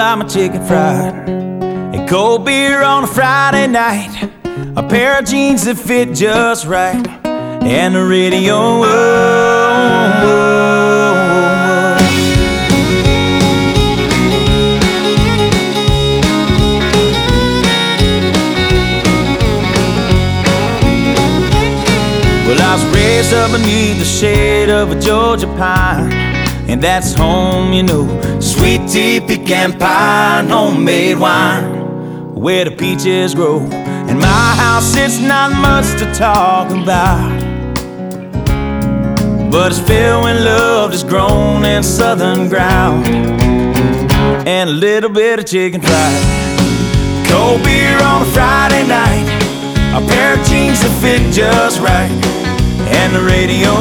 got my chicken fried, and cold beer on a Friday night, a pair of jeans that fit just right, and the radio. Well, I was raised up beneath the shade of a Georgia pine, and that's home, you know. Sweet tea, pecan pie, and homemade wine, where the peaches grow. In my house, it's not much to talk about, but it's filled with love that's grown in southern ground, and a little bit of chicken fried. Cold beer on a Friday night, a pair of jeans that fit just right, and the radio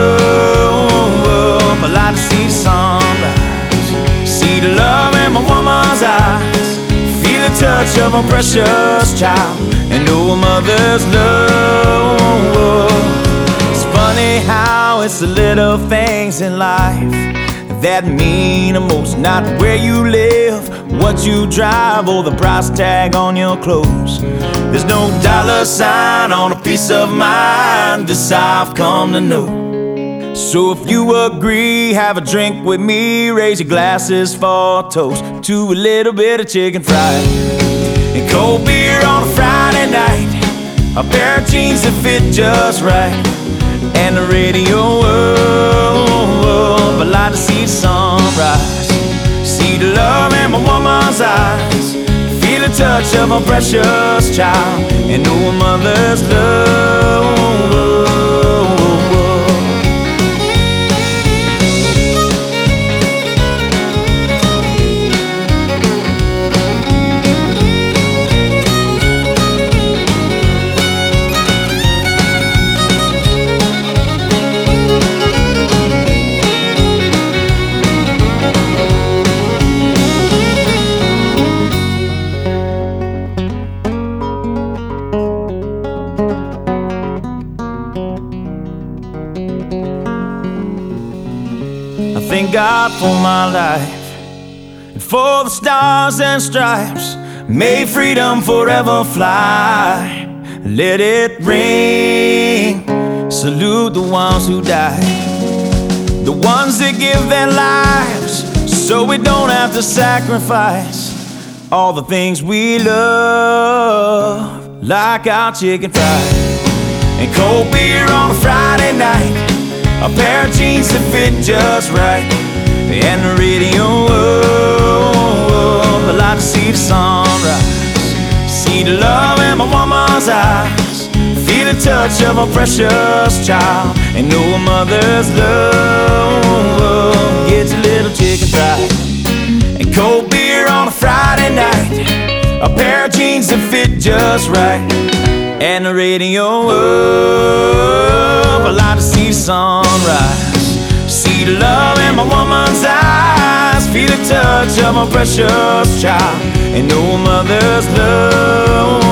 up. I like to see the sunrise, see the love in my woman's eyes, feel the touch of a precious child, and know a mother's love. It's funny how it's the little things in life that mean the most. Not where you live, what you drive, or the price tag on your clothes. There's no dollar sign on a peace of mind, this I've come to know. So if you agree, have a drink with me, raise your glasses for a toast to a little bit of chicken fried, and cold beer on a Friday night, a pair of jeans that fit just right, and the radio up. I like to see the sunrise, see the love in my woman's eyes, feel the touch of a precious child, and know a mother's love. Thank God for my life, and for the stars and stripes. May freedom forever fly, let it ring. Salute the ones who died, the ones that give their lives, so we don't have to sacrifice all the things we love, like our chicken fried, and cold beer on a Friday night, a pair of jeans that fit just right, and the radio up. I like to see the sunrise, see the love in my woman's eyes, feel the touch of a precious child, and know a mother's love. Get your little chicken fried, and cold beer on a Friday night, a pair of jeans that fit just right, and the radio up. I like to see the sunrise, see the love in my woman's eyes, feel the touch of a precious child, and know a mother's love.